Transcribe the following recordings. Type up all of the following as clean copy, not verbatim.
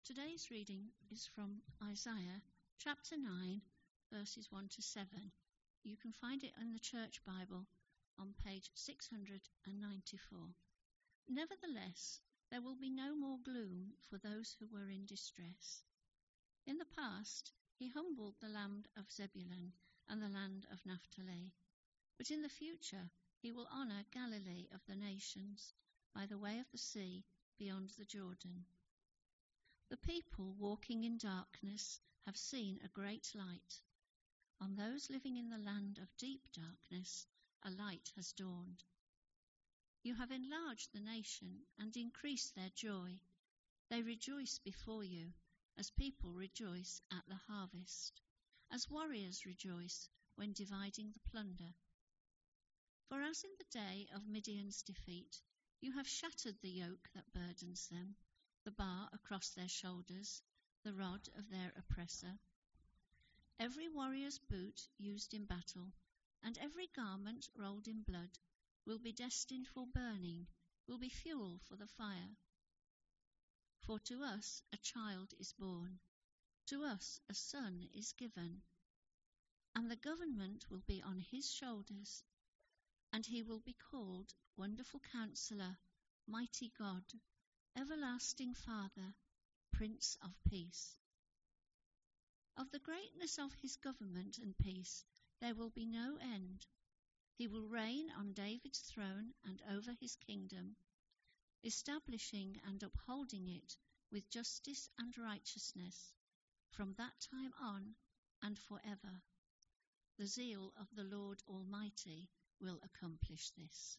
Today's reading is from Isaiah chapter 9, verses 1 to 7. You can find it in the Church Bible on page 694. Nevertheless, there will be no more gloom for those who were in distress. In the past, he humbled the land of Zebulun and the land of Naphtali. But in the future, he will honour Galilee of the nations by the way of the sea beyond the Jordan. The people walking in darkness have seen a great light. On those living in the land of deep darkness, a light has dawned. You have enlarged the nation and increased their joy. They rejoice before you, as people rejoice at the harvest, as warriors rejoice when dividing the plunder. For as in the day of Midian's defeat, you have shattered the yoke that burdens them, the bar across their shoulders, the rod of their oppressor. Every warrior's boot used in battle, and every garment rolled in blood, will be destined for burning, will be fuel for the fire. For to us a child is born, to us a son is given, and the government will be on his shoulders, and he will be called Wonderful Counselor, Mighty God, Everlasting Father, Prince of Peace. Of the greatness of his government and peace there will be no end. He will reign on David's throne and over his kingdom, establishing and upholding it with justice and righteousness from that time on and forever. The zeal of the Lord Almighty will accomplish this.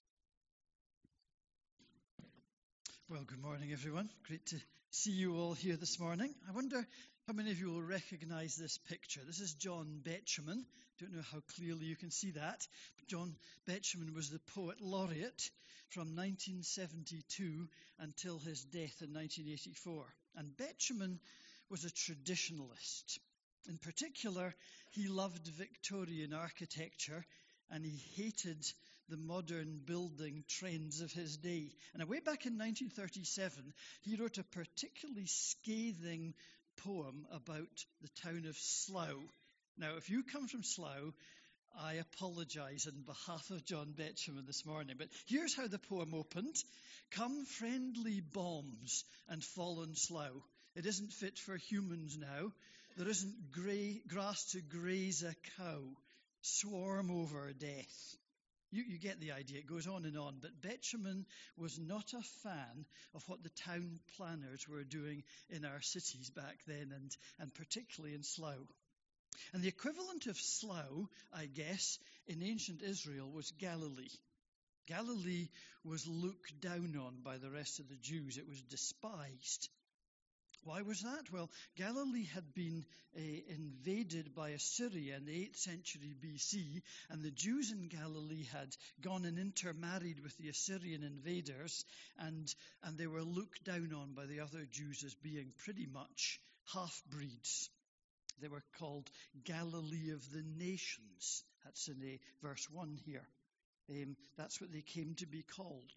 Well, good morning, everyone. Great to see you all here this morning. I wonder how many of you will recognize this picture. This is John Betjeman. Don't know how clearly you can see that. But John Betjeman was the poet laureate from 1972 until his death in 1984. And Betjeman was a traditionalist. In particular, he loved Victorian architecture and he hated the modern building trends of his day. And way back in 1937, he wrote a particularly scathing poem about the town of Slough. Now, if you come from Slough, I apologise on behalf of John Betjeman this morning. But here's how the poem opened. Come, friendly bombs, and fallen Slough. It isn't fit for humans now. There isn't grass to graze a cow. Swarm over death. You get the idea. It goes on and on. But Betjeman was not a fan of what the town planners were doing in our cities back then, and particularly in Slough. And the equivalent of Slough, I guess, in ancient Israel was Galilee. Galilee was looked down on by the rest of the Jews. It was despised. Why was that? Well, Galilee had been invaded by Assyria in the 8th century BC, and the Jews in Galilee had gone and intermarried with the Assyrian invaders, and they were looked down on by the other Jews as being pretty much half-breeds. They were called Galilee of the nations. That's in verse 1 here. That's what they came to be called.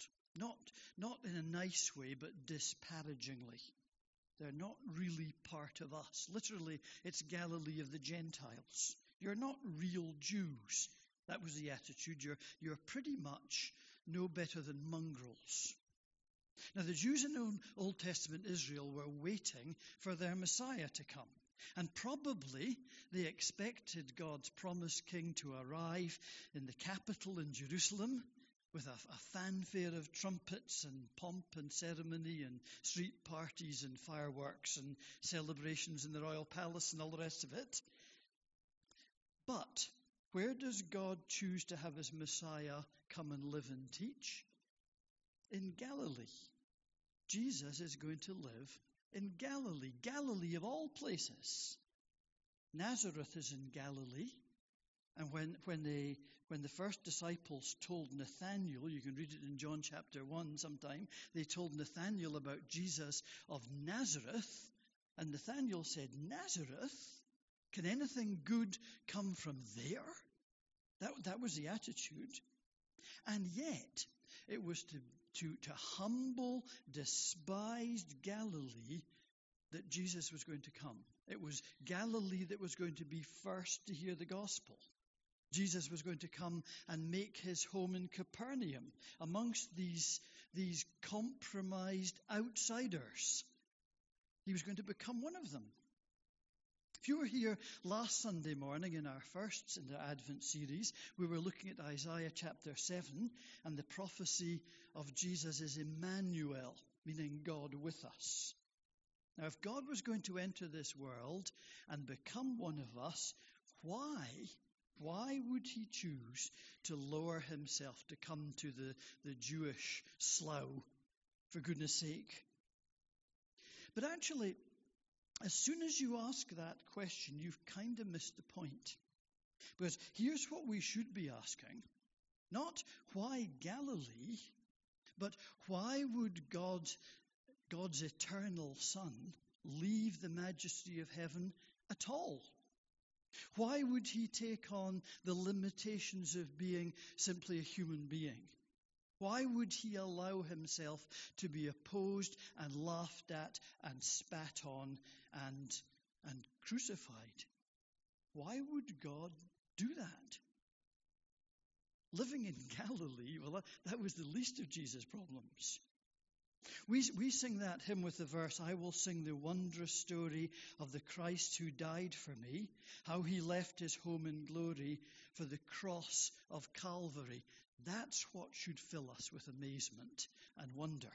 Not in a nice way, but disparagingly. They're not really part of us. Literally, it's Galilee of the Gentiles. You're not real Jews. That was the attitude. You're pretty much no better than mongrels. Now, the Jews in Old Testament Israel were waiting for their Messiah to come. And probably they expected God's promised king to arrive in the capital in Jerusalem with a fanfare of trumpets and pomp and ceremony and street parties and fireworks and celebrations in the royal palace and all the rest of it. But where does God choose to have his Messiah come and live and teach? In Galilee. Jesus is going to live in Galilee. Galilee of all places. Nazareth is in Galilee. And when the first disciples told Nathanael, you can read it in John chapter 1 sometime, they told Nathanael about Jesus of Nazareth, and Nathanael said, Nazareth? Can anything good come from there? That was the attitude. And yet, it was to humble, despised Galilee that Jesus was going to come. It was Galilee that was going to be first to hear the gospel. Jesus was going to come and make his home in Capernaum amongst these compromised outsiders. He was going to become one of them. If you were here last Sunday morning in our first in the Advent series, we were looking at Isaiah chapter 7, and the prophecy of Jesus is Emmanuel, meaning God with us. Now, if God was going to enter this world and become one of us, why would he choose to lower himself to come to the Jewish slough, for goodness sake? But actually, as soon as you ask that question, you've kind of missed the point. Because here's what we should be asking. Not why Galilee, but why would God's eternal Son leave the majesty of heaven at all? Why would he take on the limitations of being simply a human being? Why would he allow himself to be opposed and laughed at and spat on and crucified? Why would God do that? Living in Galilee, well, that was the least of Jesus' problems. We sing that hymn with the verse, I will sing the wondrous story of the Christ who died for me, how he left his home in glory for the cross of Calvary. That's what should fill us with amazement and wonder.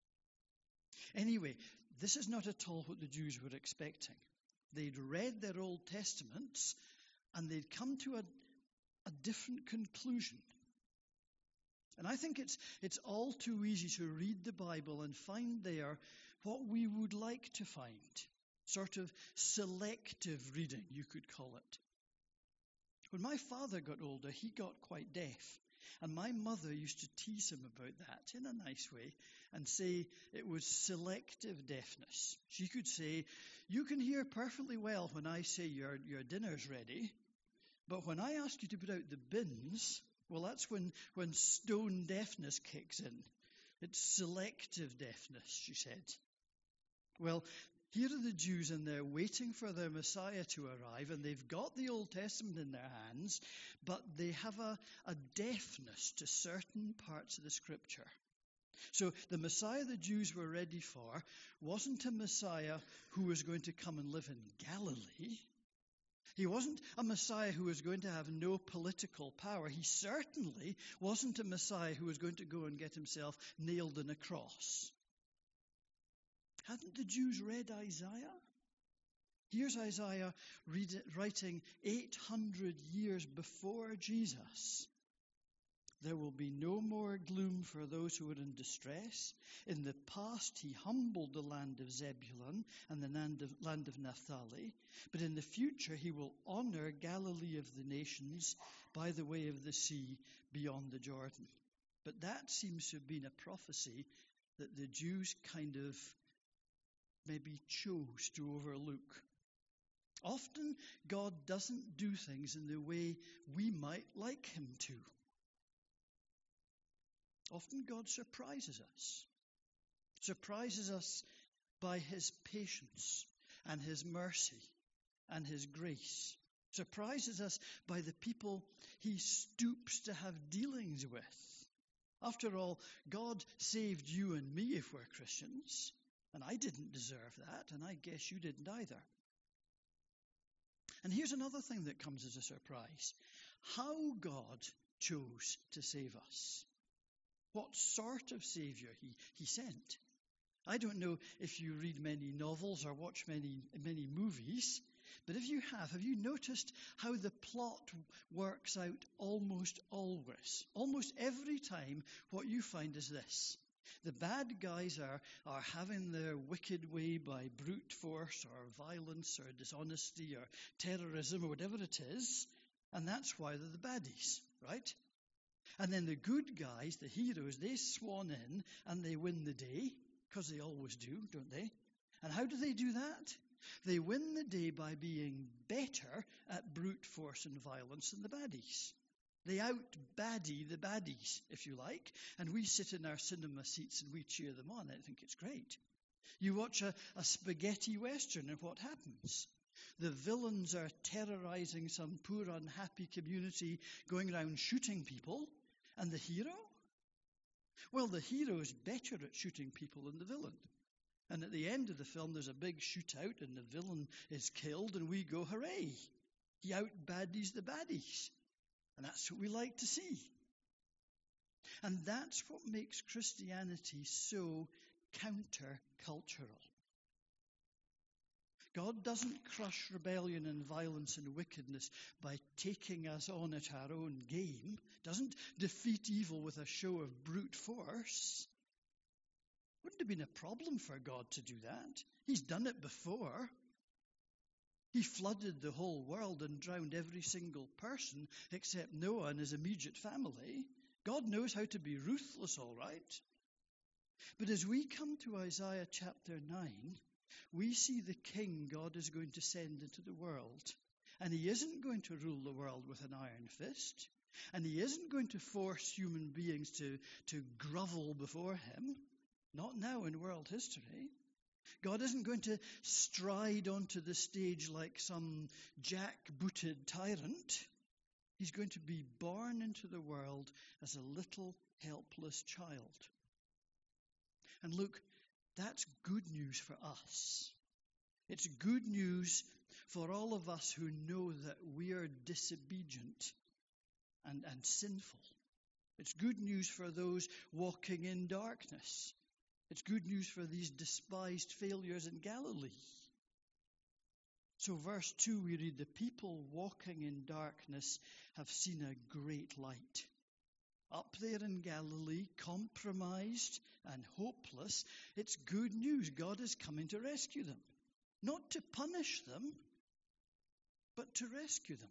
Anyway, this is not at all what the Jews were expecting. They'd read their Old Testaments and they'd come to a different conclusion. And I think it's all too easy to read the Bible and find there what we would like to find. Sort of selective reading, you could call it. When my father got older, he got quite deaf. And my mother used to tease him about that in a nice way and say it was selective deafness. She could say, you can hear perfectly well when I say your dinner's ready, but when I ask you to put out the bins, well, that's when stone deafness kicks in. It's selective deafness, she said. Well, here are the Jews, and they're waiting for their Messiah to arrive, and they've got the Old Testament in their hands, but they have a deafness to certain parts of the Scripture. So the Messiah the Jews were ready for wasn't a Messiah who was going to come and live in Galilee. He wasn't a Messiah who was going to have no political power. He certainly wasn't a Messiah who was going to go and get himself nailed in a cross. Hadn't the Jews read Isaiah? Here's Isaiah writing 800 years before Jesus. There will be no more gloom for those who are in distress. In the past, he humbled the land of Zebulun and the land of Naphtali. But in the future, he will honor Galilee of the nations by the way of the sea beyond the Jordan. But that seems to have been a prophecy that the Jews kind of maybe chose to overlook. Often, God doesn't do things in the way we might like him to. Often God surprises us by his patience and his mercy and his grace, surprises us by the people he stoops to have dealings with. After all, God saved you and me if we're Christians, and I didn't deserve that, and I guess you didn't either. And here's another thing that comes as a surprise. How God chose to save us. What sort of Savior he sent. I don't know if you read many novels or watch many movies, but if you have you noticed how the plot works out almost always? Almost every time what you find is this. The bad guys are having their wicked way by brute force or violence or dishonesty or terrorism or whatever it is, and that's why they're the baddies, right? And then the good guys, the heroes, they swan in and they win the day, because they always do, don't they? And how do they do that? They win the day by being better at brute force and violence than the baddies. They out-baddie the baddies, if you like, and we sit in our cinema seats and we cheer them on. I think it's great. You watch a spaghetti western, and what happens? The villains are terrorizing some poor, unhappy community, going around shooting people. And the hero? Well, the hero is better at shooting people than the villain. And at the end of the film, there's a big shootout, and the villain is killed, and we go, hooray! He out-baddies the baddies. And that's what we like to see. And that's what makes Christianity so counter-cultural. God doesn't crush rebellion and violence and wickedness by taking us on at our own game, doesn't defeat evil with a show of brute force. Wouldn't have been a problem for God to do that. He's done it before. He flooded the whole world and drowned every single person except Noah and his immediate family. God knows how to be ruthless, all right. But as we come to Isaiah chapter 9, we see the king God is going to send into the world. And he isn't going to rule the world with an iron fist. And he isn't going to force human beings to grovel before him. Not now in world history. God isn't going to stride onto the stage like some jack-booted tyrant. He's going to be born into the world as a little helpless child. And look, that's good news for us. It's good news for all of us who know that we are disobedient and sinful. It's good news for those walking in darkness. It's good news for these despised failures in Galilee. So verse 2, we read, the people walking in darkness have seen a great light. Up there in Galilee, compromised and hopeless, it's good news. God is coming to rescue them. Not to punish them, but to rescue them.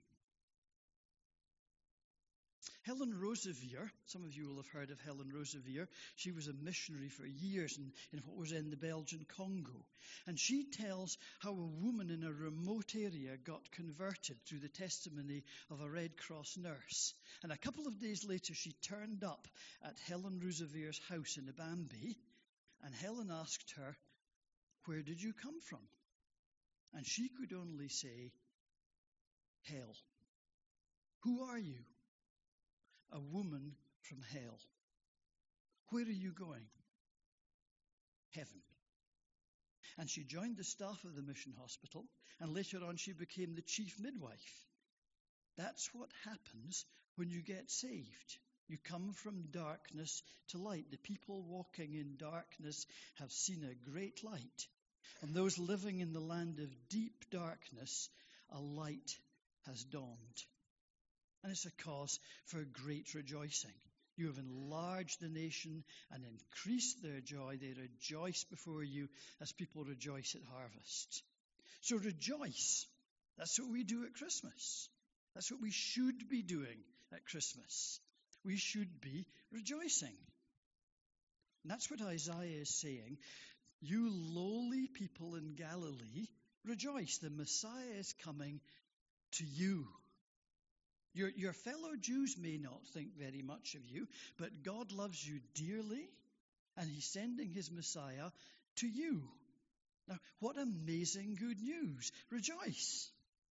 Helen Roseveare, some of you will have heard of Helen Roseveare. She was a missionary for years in what was then the Belgian Congo. And she tells how a woman in a remote area got converted through the testimony of a Red Cross nurse. And a couple of days later, she turned up at Helen Roseveare's house in Ibambi. And Helen asked her, "Where did you come from?" And she could only say, "Hell." "Who are you?" "A woman from hell." "Where are you going?" "Heaven." And she joined the staff of the mission hospital, and later on she became the chief midwife. That's what happens when you get saved. You come from darkness to light. The people walking in darkness have seen a great light. And those living in the land of deep darkness, a light has dawned. And it's a cause for great rejoicing. You have enlarged the nation and increased their joy. They rejoice before you as people rejoice at harvest. So rejoice. That's what we do at Christmas. That's what we should be doing at Christmas. We should be rejoicing. And that's what Isaiah is saying. You lowly people in Galilee, rejoice. The Messiah is coming to you. Your fellow Jews may not think very much of you, but God loves you dearly, and he's sending his Messiah to you. Now, what amazing good news. Rejoice.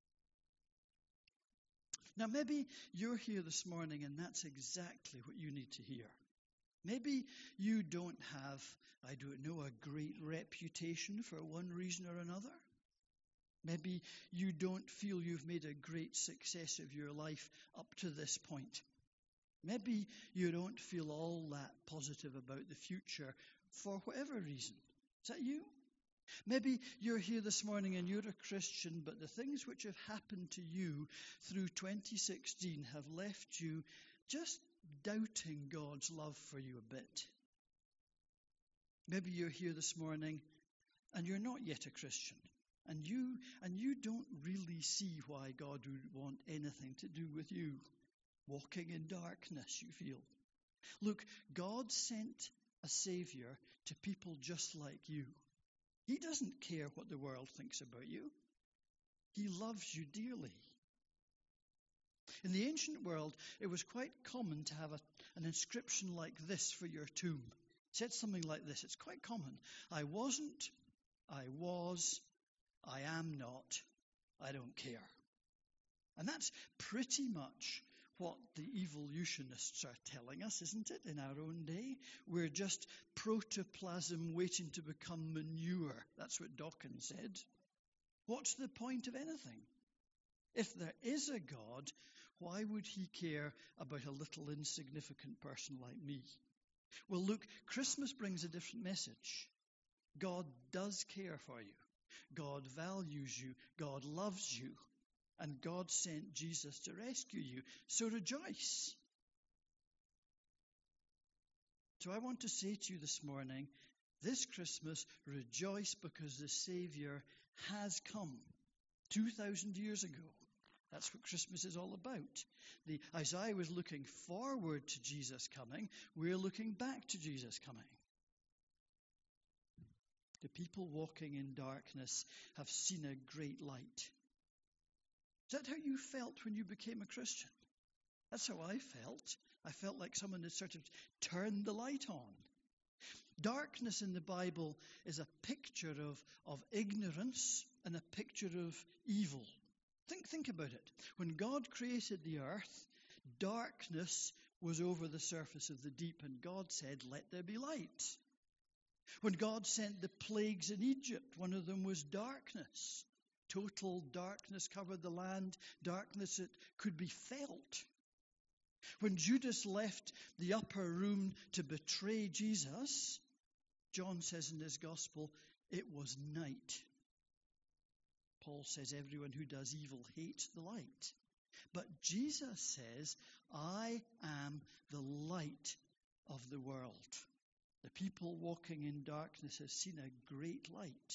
Now, maybe you're here this morning, and that's exactly what you need to hear. Maybe you don't have, I don't know, a great reputation for one reason or another. Maybe you don't feel you've made a great success of your life up to this point. Maybe you don't feel all that positive about the future for whatever reason. Is that you? Maybe you're here this morning and you're a Christian, but the things which have happened to you through 2016 have left you just doubting God's love for you a bit. Maybe you're here this morning and you're not yet a Christian. And you don't really see why God would want anything to do with you. Walking in darkness, you feel. Look, God sent a Savior to people just like you. He doesn't care what the world thinks about you. He loves you dearly. In the ancient world, it was quite common to have an inscription like this for your tomb. said something like this. It's quite common. I wasn't, I was, I am not, I don't care. And that's pretty much what the evolutionists are telling us, isn't it, in our own day? We're just protoplasm waiting to become manure. That's what Dawkins said. What's the point of anything? If there is a God, why would he care about a little insignificant person like me? Well, look, Christmas brings a different message. God does care for you. God values you. God loves you. And God sent Jesus to rescue you. So rejoice. So I want to say to you this morning, this Christmas, rejoice because the Savior has come 2,000 years ago. That's what Christmas is all about. Isaiah was looking forward to Jesus coming. We're looking back to Jesus coming. The people walking in darkness have seen a great light. Is that how you felt when you became a Christian? That's how I felt. I felt like someone had sort of turned the light on. Darkness in the Bible is a picture of ignorance and a picture of evil. Think about it. When God created the earth, darkness was over the surface of the deep, and God said, "Let there be light." When God sent the plagues in Egypt, one of them was darkness. Total darkness covered the land, darkness that could be felt. When Judas left the upper room to betray Jesus, John says in his gospel, it was night. Paul says everyone who does evil hates the light. But Jesus says, I am the light of the world. The people walking in darkness have seen a great light.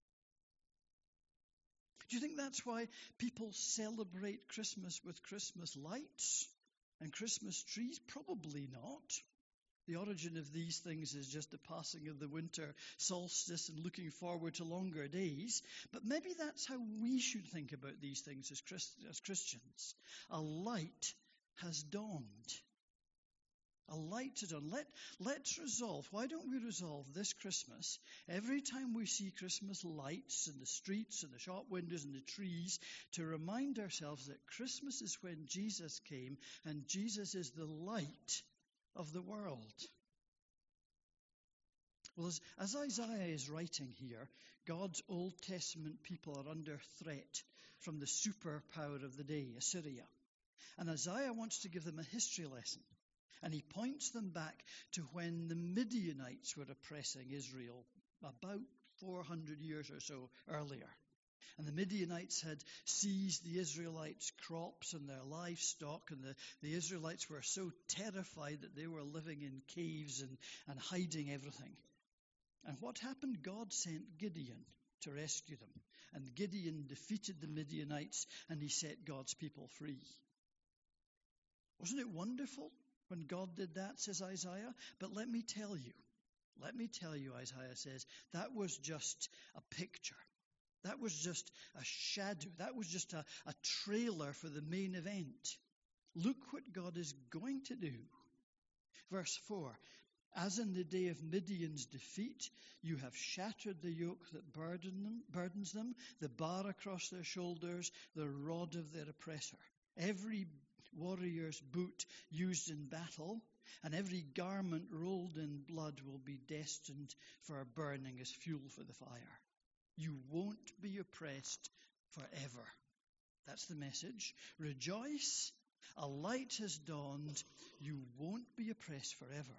Do you think that's why people celebrate Christmas with Christmas lights and Christmas trees? Probably not. The origin of these things is just the passing of the winter solstice and looking forward to longer days. But maybe that's how we should think about these things as Christians. A light has dawned. A light has dawned. Let's resolve. Why don't we resolve this Christmas, every time we see Christmas lights in the streets and the shop windows and the trees, to remind ourselves that Christmas is when Jesus came and Jesus is the light of the world. Well, as Isaiah is writing here, God's Old Testament people are under threat from the superpower of the day, Assyria. And Isaiah wants to give them a history lesson. And he points them back to when the Midianites were oppressing Israel about 400 years or so earlier. And the Midianites had seized the Israelites' crops and their livestock, and the Israelites were so terrified that they were living in caves and hiding everything. And what happened? God sent Gideon to rescue them. And Gideon defeated the Midianites, and he set God's people free. Wasn't it wonderful when God did that, says Isaiah? But let me tell you, Isaiah says, that was just a picture. That was just a shadow. That was just a trailer for the main event. Look what God is going to do. Verse 4, as in the day of Midian's defeat, you have shattered the yoke that burdens them, the bar across their shoulders, the rod of their oppressor. Every warrior's boot used in battle, and every garment rolled in blood will be destined for burning as fuel for the fire. You won't be oppressed forever. That's the message. Rejoice. A light has dawned. You won't be oppressed forever.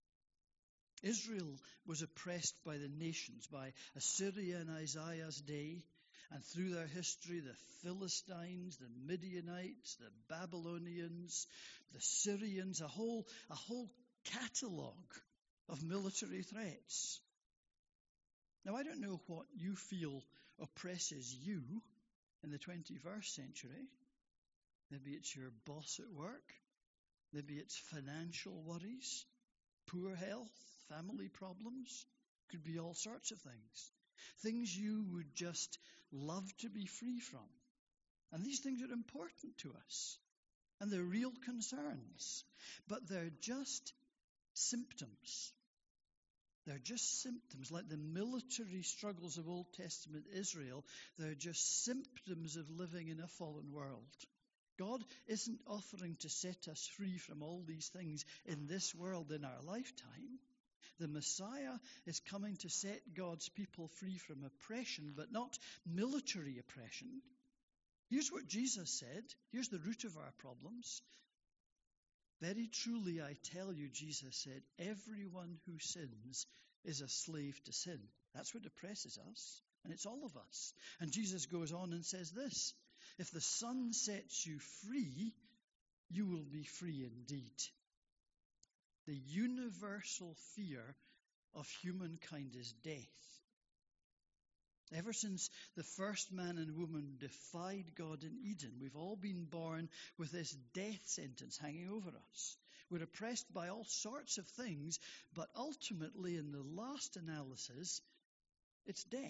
Israel was oppressed by the nations, by Assyria in Isaiah's day, and through their history, the Philistines, the Midianites, the Babylonians, the Syrians, a whole catalogue of military threats. Now, I don't know what you feel oppresses you in the 21st century. Maybe it's your boss at work. Maybe it's financial worries, poor health, family problems. Could be all sorts of things. Things you would just love to be free from. And these things are important to us. And they're real concerns. But they're just symptoms. They're just symptoms, like the military struggles of Old Testament Israel. They're just symptoms of living in a fallen world. God isn't offering to set us free from all these things in this world in our lifetime. The Messiah is coming to set God's people free from oppression, but not military oppression. Here's what Jesus said. Here's the root of our problems. Very truly, I tell you, Jesus said, everyone who sins is a slave to sin. That's what oppresses us, and it's all of us. And Jesus goes on and says this, if the Son sets you free, you will be free indeed. The universal fear of humankind is death. Ever since the first man and woman defied God in Eden, we've all been born with this death sentence hanging over us. We're oppressed by all sorts of things, but ultimately, in the last analysis, it's death.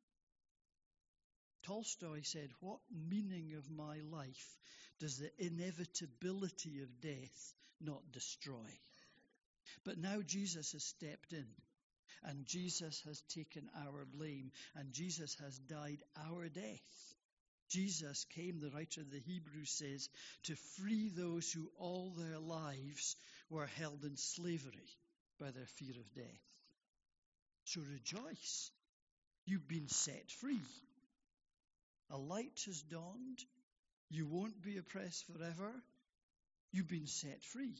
Tolstoy said, what meaning of my life does the inevitability of death not destroy? But now Jesus has stepped in. And Jesus has taken our blame, and Jesus has died our death. Jesus came, the writer of the Hebrews says, to free those who all their lives were held in slavery by their fear of death. So rejoice. You've been set free. A light has dawned. You won't be oppressed forever. You've been set free.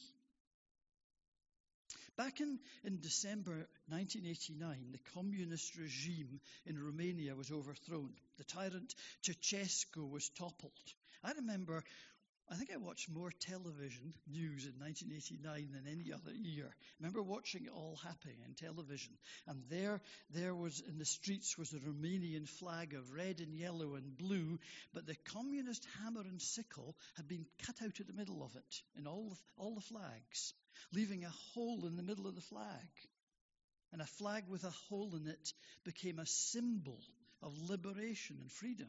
Back in December 1989, the communist regime in Romania was overthrown. The tyrant Ceausescu was toppled. I remember, I think I watched more television news in 1989 than any other year. I remember watching it all happening on television. And there was, in the streets, was the Romanian flag of red and yellow and blue, but the communist hammer and sickle had been cut out of the middle of it in all the flags, leaving a hole in the middle of the flag. And a flag with a hole in it became a symbol of liberation and freedom.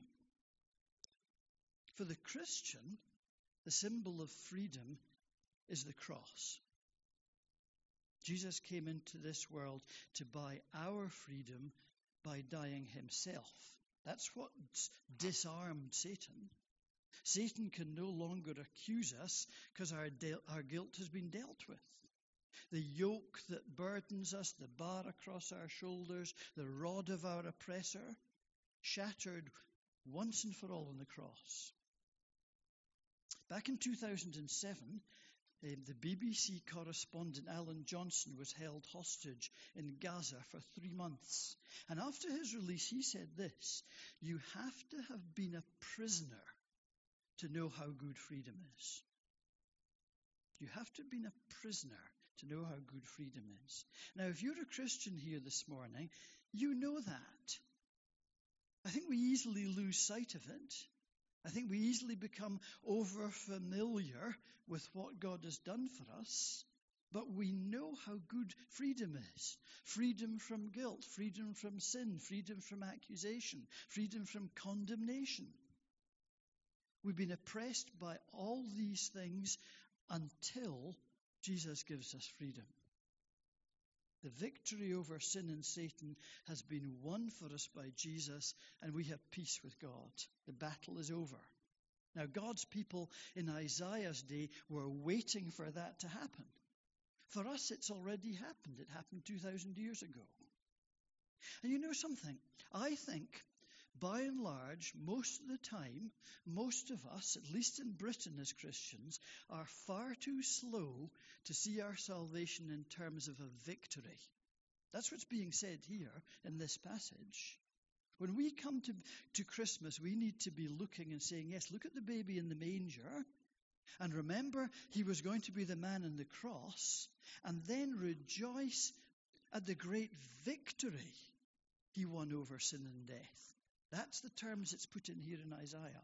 For the Christian, the symbol of freedom is the cross. Jesus came into this world to buy our freedom by dying himself. That's what's disarmed Satan. Satan can no longer accuse us because our guilt has been dealt with. The yoke that burdens us, the bar across our shoulders, the rod of our oppressor, shattered once and for all on the cross. Back in 2007, the BBC correspondent Alan Johnson was held hostage in Gaza for 3 months. And after his release, he said this, you have to have been a prisoner to know how good freedom is. You have to have been a prisoner to know how good freedom is. Now, if you're a Christian here this morning, you know that. I think we easily lose sight of it. I think we easily become over-familiar with what God has done for us. But we know how good freedom is. Freedom from guilt, freedom from sin, freedom from accusation, freedom from condemnation. We've been oppressed by all these things until Jesus gives us freedom. The victory over sin and Satan has been won for us by Jesus, and we have peace with God. The battle is over. Now, God's people in Isaiah's day were waiting for that to happen. For us, it's already happened. It happened 2,000 years ago. And you know something? I think, by and large, most of the time, most of us, at least in Britain as Christians, are far too slow to see our salvation in terms of a victory. That's what's being said here in this passage. When we come to Christmas, we need to be looking and saying, yes, look at the baby in the manger, and remember he was going to be the man on the cross, and then rejoice at the great victory he won over sin and death. That's the terms it's put in here in Isaiah.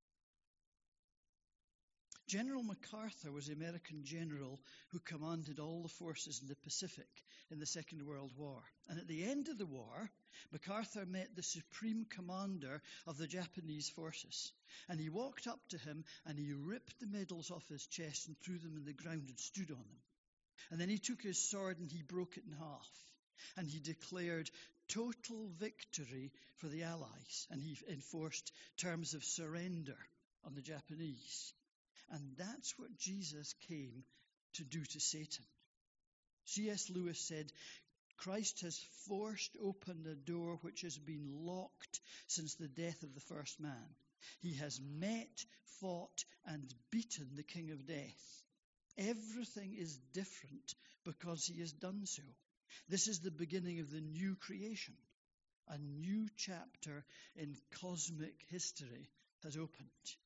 General MacArthur was the American general who commanded all the forces in the Pacific in the Second World War. And at the end of the war, MacArthur met the supreme commander of the Japanese forces. And he walked up to him and he ripped the medals off his chest and threw them in the ground and stood on them. And then he took his sword and he broke it in half. And he declared total victory for the Allies. And he enforced terms of surrender on the Japanese. And that's what Jesus came to do to Satan. C.S. Lewis said, Christ has forced open a door which has been locked since the death of the first man. He has met, fought, and beaten the king of death. Everything is different because he has done so. This is the beginning of the new creation. A new chapter in cosmic history has opened.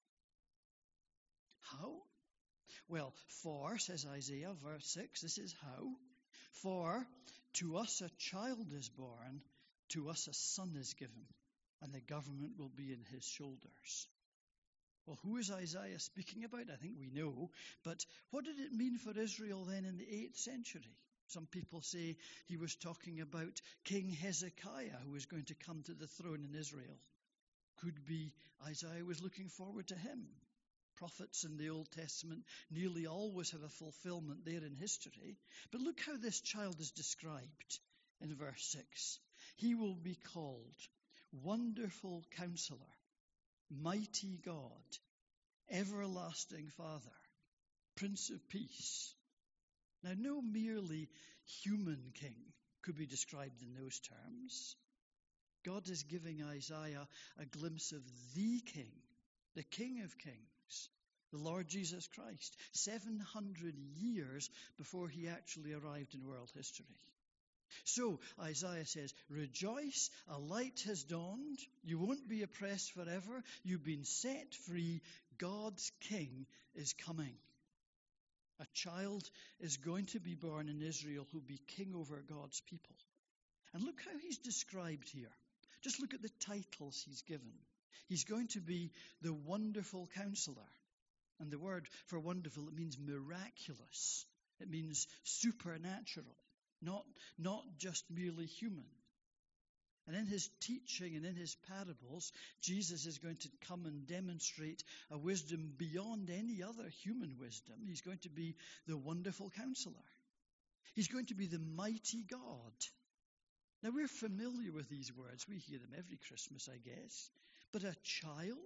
How? Well, for, says Isaiah, verse 6, this is how. For to us a child is born, to us a son is given, and the government will be in his shoulders. Well, who is Isaiah speaking about? I think we know. But what did it mean for Israel then in the 8th century? Some people say he was talking about King Hezekiah, who was going to come to the throne in Israel. Could be Isaiah was looking forward to him. Prophets in the Old Testament nearly always have a fulfillment there in history. But look how this child is described in verse 6. He will be called Wonderful Counselor, Mighty God, Everlasting Father, Prince of Peace. Now, no merely human king could be described in those terms. God is giving Isaiah a glimpse of the King, the King of Kings, the Lord Jesus Christ, 700 years before he actually arrived in world history. So Isaiah says, rejoice, a light has dawned. You won't be oppressed forever. You've been set free. God's King is coming. A child is going to be born in Israel who'll be king over God's people. And look how he's described here. Just look at the titles he's given. He's going to be the Wonderful Counselor. And the word for wonderful, it means miraculous. It means supernatural, not just merely human. And in his teaching and in his parables, Jesus is going to come and demonstrate a wisdom beyond any other human wisdom. He's going to be the Wonderful Counselor. He's going to be the Mighty God. Now, we're familiar with these words. We hear them every Christmas, I guess. But a child,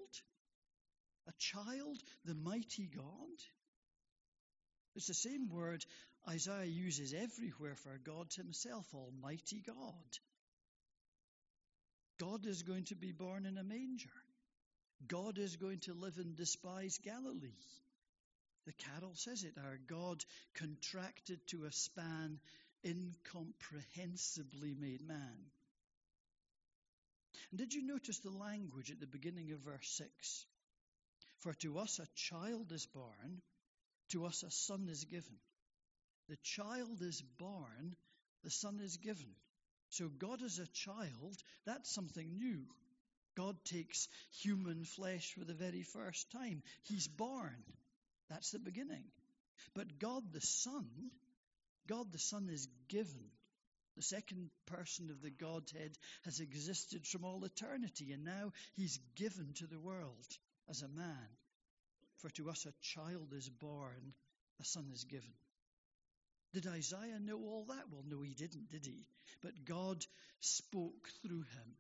the Mighty God? It's the same word Isaiah uses everywhere for God himself, Almighty God. God is going to be born in a manger. God is going to live in despised Galilee. The carol says it, our God contracted to a span, incomprehensibly made man. And did you notice the language at the beginning of verse 6? For to us a child is born, to us a son is given. The child is born, the son is given. So God as a child, that's something new. God takes human flesh for the very first time. He's born. That's the beginning. But God the Son is given. The second person of the Godhead has existed from all eternity, and now he's given to the world as a man. For to us a child is born, a son is given. Did Isaiah know all that? Well, no, he didn't, did he? But God spoke through him.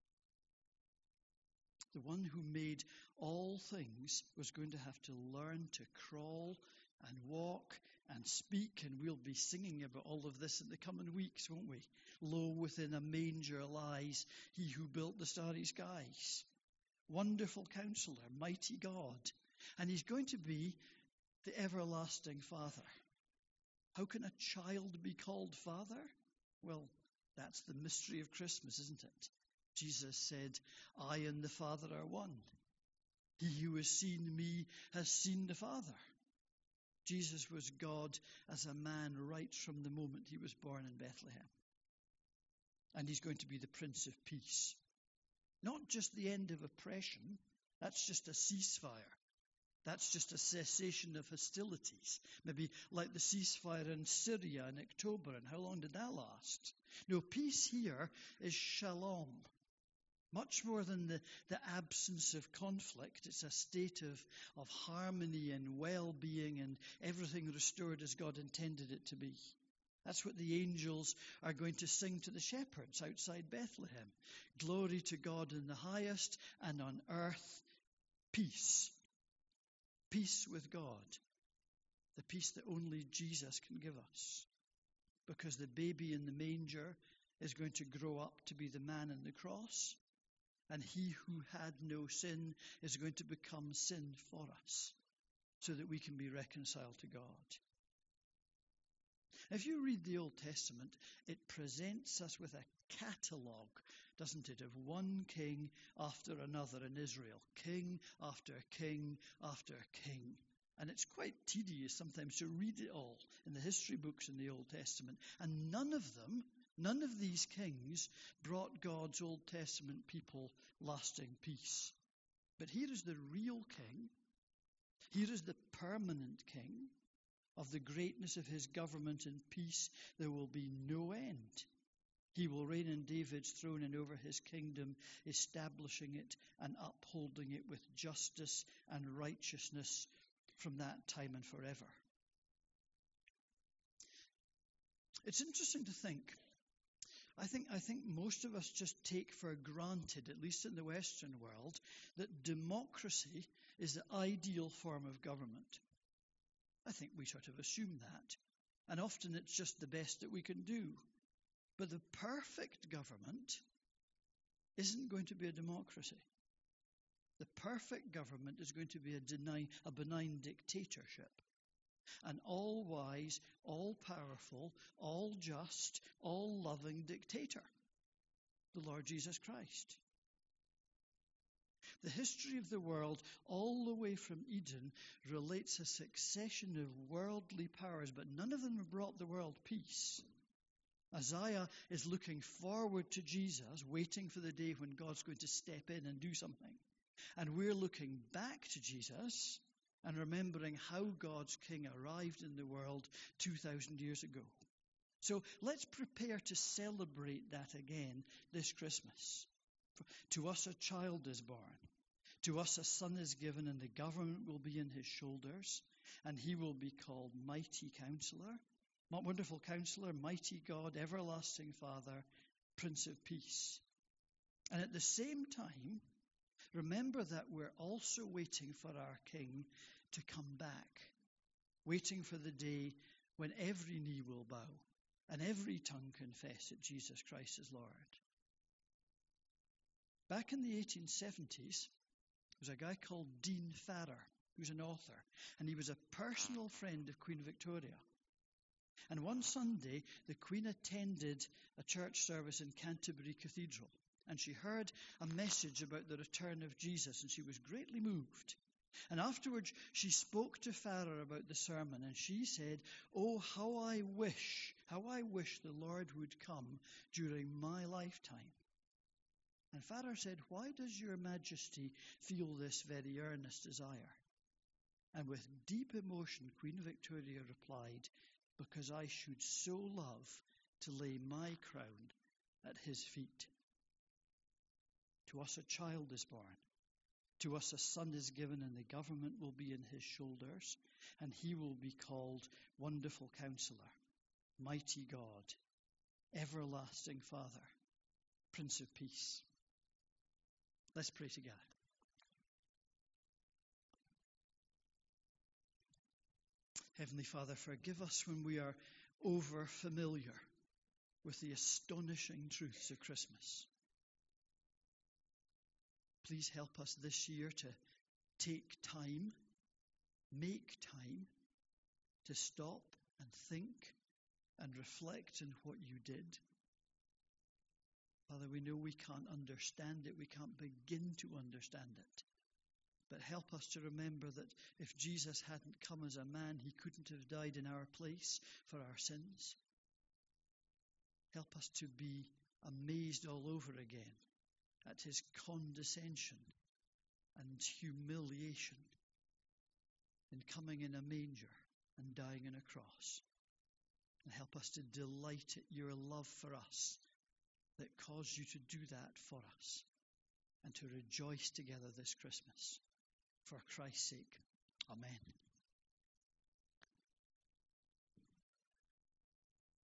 The one who made all things was going to have to learn to crawl and walk and speak, and we'll be singing about all of this in the coming weeks, won't we? Lo, within a manger lies he who built the starry skies. Wonderful Counselor, Mighty God. And he's going to be the everlasting Father. How can a child be called Father? Well, that's the mystery of Christmas, isn't it? Jesus said, I and the Father are one. He who has seen me has seen the Father. Jesus was God as a man right from the moment he was born in Bethlehem. And he's going to be the Prince of Peace. Not just the end of oppression. That's just a ceasefire. That's just a cessation of hostilities. Maybe like the ceasefire in Syria in October. And how long did that last? No, peace here is shalom. Much more than the absence of conflict. It's a state of harmony and well-being and everything restored as God intended it to be. That's what the angels are going to sing to the shepherds outside Bethlehem. Glory to God in the highest, and on earth, peace. Peace with God. The peace that only Jesus can give us. Because the baby in the manger is going to grow up to be the man on the cross. And he who had no sin is going to become sin for us, so that we can be reconciled to God. If you read the Old Testament, it presents us with a catalogue, doesn't it, of one king after another in Israel. King after king after king. And it's quite tedious sometimes to read it all in the history books in the Old Testament. And none of these kings brought God's Old Testament people lasting peace. But here is the real king. Here is the permanent king. Of the greatness of his government and peace, there will be no end. He will reign in David's throne and over his kingdom, establishing it and upholding it with justice and righteousness from that time and forever. It's interesting to think. I think most of us just take for granted, at least in the Western world, that democracy is the ideal form of government. I think we sort of assume that. And often it's just the best that we can do. But the perfect government isn't going to be a democracy. The perfect government is going to be a benign dictatorship. An all-wise, all-powerful, all-just, all-loving dictator. The Lord Jesus Christ. The history of the world, all the way from Eden, relates a succession of worldly powers, but none of them have brought the world peace. Isaiah is looking forward to Jesus, waiting for the day when God's going to step in and do something. And we're looking back to Jesus and remembering how God's King arrived in the world 2,000 years ago. So let's prepare to celebrate that again this Christmas. To us a child is born. To us a son is given, and the government will be in his shoulders, and he will be called Mighty Counselor, Wonderful Counselor, Mighty God, Everlasting Father, Prince of Peace. And at the same time, remember that we're also waiting for our King to come back, waiting for the day when every knee will bow and every tongue confess that Jesus Christ is Lord. Back in the 1870s, there was a guy called Dean Farrar, who's an author, and he was a personal friend of Queen Victoria. And one Sunday, the Queen attended a church service in Canterbury Cathedral, and she heard a message about the return of Jesus, and she was greatly moved. And afterwards, she spoke to Farrar about the sermon, and she said, "Oh, how I wish the Lord would come during my lifetime." And Farrar said, "Why does your Majesty feel this very earnest desire?" And with deep emotion, Queen Victoria replied, "Because I should so love to lay my crown at his feet." To us a child is born. To us a son is given, and the government will be in his shoulders, and he will be called Wonderful Counselor, Mighty God, Everlasting Father, Prince of Peace. Let's pray together. Heavenly Father, forgive us when we are over familiar with the astonishing truths of Christmas. Please help us this year to make time to stop and think and reflect on what you did. Father, we know we can't understand it. We can't begin to understand it. But help us to remember that if Jesus hadn't come as a man, he couldn't have died in our place for our sins. Help us to be amazed all over again at his condescension and humiliation in coming in a manger and dying on a cross. And help us to delight at your love for us that caused you to do that for us, and to rejoice together this Christmas. For Christ's sake, amen.